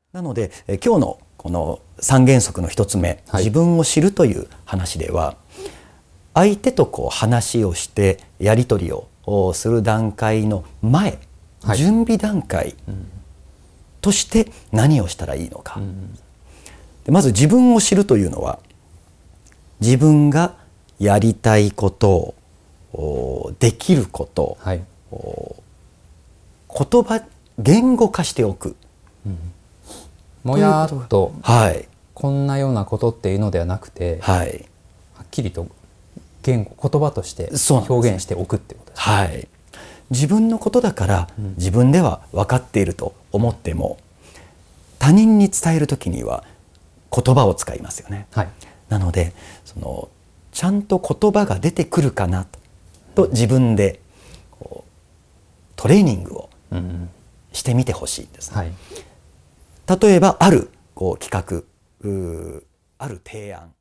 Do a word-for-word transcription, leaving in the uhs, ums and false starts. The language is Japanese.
なのでえ今日のこの三原則の一つ目、 はい、 自分を知るという話では、相手とこう話をしてやり取りをする段階の前、はい、準備段階として何をしたらいいのか、うん、でまず自分を知るというのは、自分がやりたいことをできること、はい、言葉言語化しておく、うん、 もやっと、はい、こんなようなことっていうのではなくて、はい、はっきりと言語言葉として表現しておくってことですね。 はい、自分のことだから、うん、自分では分かっていると思っても、他人に伝えるときには言葉を使いますよね。はい、なのでそのちゃんと言葉が出てくるかなと、と自分でこうトレーニングをしてみてほしいんです、ね。はい、例えばあるこう企画、ある提案